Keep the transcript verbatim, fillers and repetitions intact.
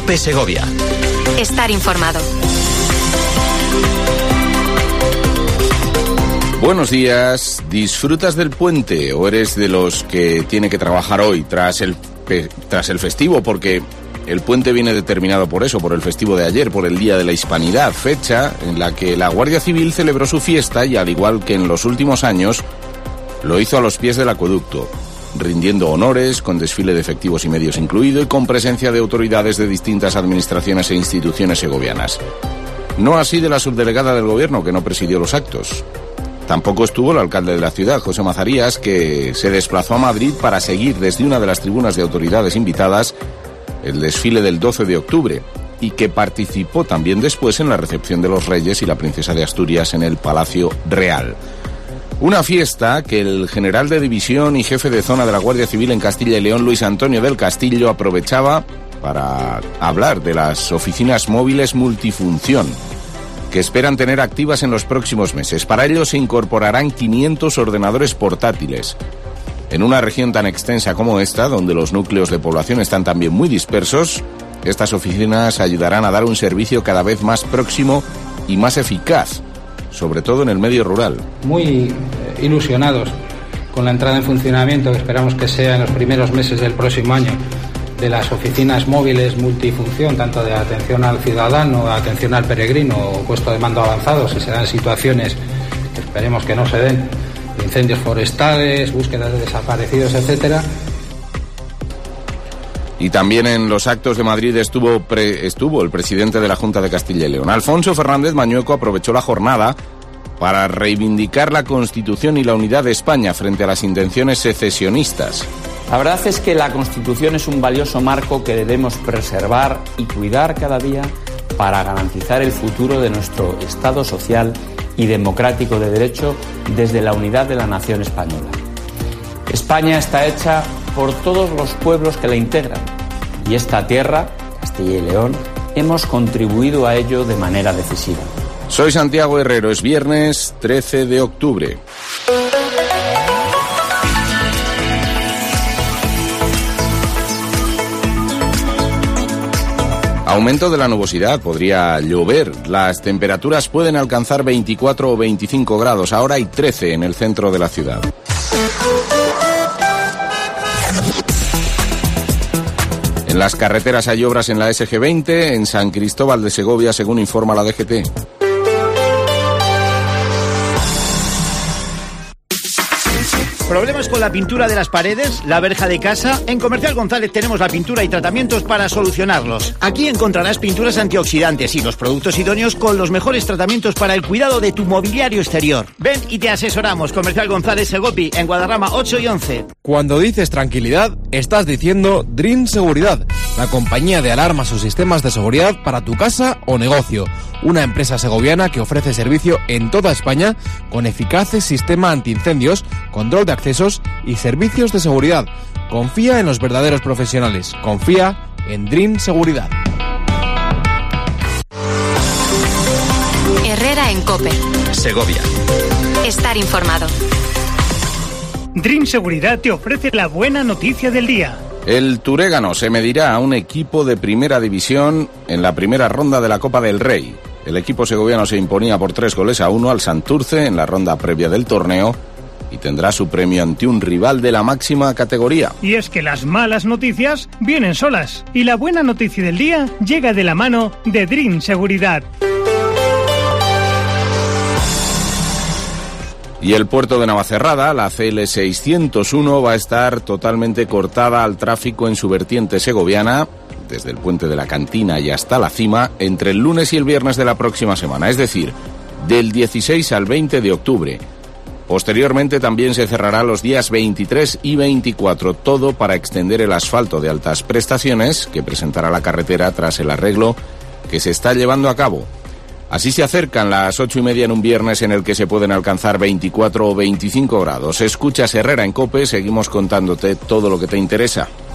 COPE Segovia. Estar informado. Buenos días. ¿Disfrutas del puente o eres de los que tiene que trabajar hoy tras el, tras el festivo? Porque el puente viene determinado por eso, por el festivo de ayer, por el Día de la Hispanidad, fecha en la que la Guardia Civil celebró su fiesta y, al igual que en los últimos años, lo hizo a los pies del acueducto, rindiendo honores, con desfile de efectivos y medios incluido y con presencia de autoridades de distintas administraciones e instituciones segovianas. No así de la subdelegada del Gobierno, que no presidió los actos. Tampoco estuvo el alcalde de la ciudad, José Mazarías, que se desplazó a Madrid para seguir desde una de las tribunas de autoridades invitadas el desfile del doce de octubre y que participó también después en la recepción de los reyes y la princesa de Asturias en el Palacio Real. Una fiesta que el general de división y jefe de zona de la Guardia Civil en Castilla y León, Luis Antonio del Castillo, aprovechaba para hablar de las oficinas móviles multifunción que esperan tener activas en los próximos meses. Para ello se incorporarán quinientos ordenadores portátiles. En una región tan extensa como esta, donde los núcleos de población están también muy dispersos, estas oficinas ayudarán a dar un servicio cada vez más próximo y más eficaz, sobre todo en el medio rural. Muy ilusionados con la entrada en funcionamiento, que esperamos que sea en los primeros meses del próximo año, de las oficinas móviles multifunción, tanto de atención al ciudadano, atención al peregrino o puesto de mando avanzado, si se dan situaciones que esperemos que no se den, de incendios forestales, búsquedas de desaparecidos, etcétera. Y también en los actos de Madrid estuvo, pre, estuvo el presidente de la Junta de Castilla y León. Alfonso Fernández Mañueco aprovechó la jornada para reivindicar la Constitución y la unidad de España frente a las intenciones secesionistas. La verdad es que la Constitución es un valioso marco que debemos preservar y cuidar cada día para garantizar el futuro de nuestro Estado social y democrático de derecho desde la unidad de la nación española. España está hecha por todos los pueblos que la integran y esta tierra, Castilla y León, hemos contribuido a ello de manera decisiva. Soy Santiago Herrero, es viernes trece de octubre. Aumento de la nubosidad, podría llover. Las temperaturas pueden alcanzar veinticuatro o veinticinco grados. Ahora hay trece en el centro de la ciudad. En las carreteras hay obras en la ese ge veinte, en San Cristóbal de Segovia, según informa la de ge te. ¿Problemas con la pintura de las paredes, la verja de casa? En Comercial González tenemos la pintura y tratamientos para solucionarlos. Aquí encontrarás pinturas antioxidantes y los productos idóneos con los mejores tratamientos para el cuidado de tu mobiliario exterior. Ven y te asesoramos. Comercial González Segopi, en Guadarrama ocho y once. Cuando dices tranquilidad, estás diciendo Dream Seguridad, la compañía de alarmas o sistemas de seguridad para tu casa o negocio. Una empresa segoviana que ofrece servicio en toda España con eficaces sistema antiincendios, control de accesos y servicios de seguridad. Confía en los verdaderos profesionales. Confía en Dream Seguridad. Herrera en COPE. Segovia. Estar informado. Dream Seguridad te ofrece la buena noticia del día. El Turégano se medirá a un equipo de primera división en la primera ronda de la Copa del Rey. El equipo segoviano se imponía por tres goles a uno al Santurce en la ronda previa del torneo y tendrá su premio ante un rival de la máxima categoría. Y es que las malas noticias vienen solas y la buena noticia del día llega de la mano de Dream Seguridad. Y el puerto de Navacerrada, la ce ele seiscientos uno, va a estar totalmente cortada al tráfico en su vertiente segoviana, desde el puente de la Cantina y hasta la Cima, entre el lunes y el viernes de la próxima semana, es decir, del dieciséis al veinte de octubre. Posteriormente también se cerrará los días veintitrés y veinticuatro, todo para extender el asfalto de altas prestaciones que presentará la carretera tras el arreglo que se está llevando a cabo. Así se acercan las ocho y media en un viernes en el que se pueden alcanzar veinticuatro o veinticinco grados. Escuchas Herrera en COPE, seguimos contándote todo lo que te interesa.